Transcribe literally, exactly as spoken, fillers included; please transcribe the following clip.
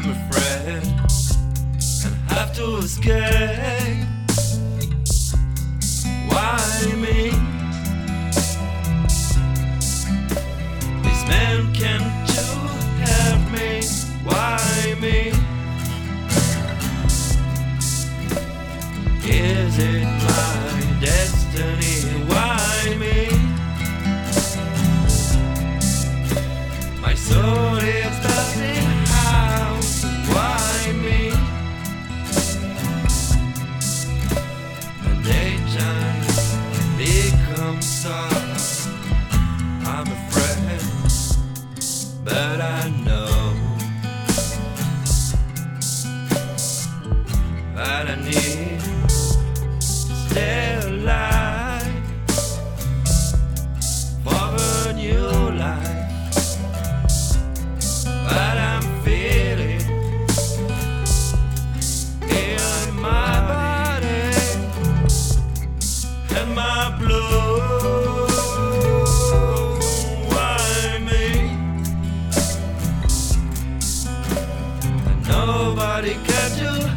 I'm afraid and have to escape. Why me? These men can't you help me? Why me? Is it my destiny? Why me? My soul is building house. Why me? The daytime becomes dark. I'm afraid, but I know that I need to stay alive for a new life. But I'm feeling in my body and my blood. Why me? And nobody can do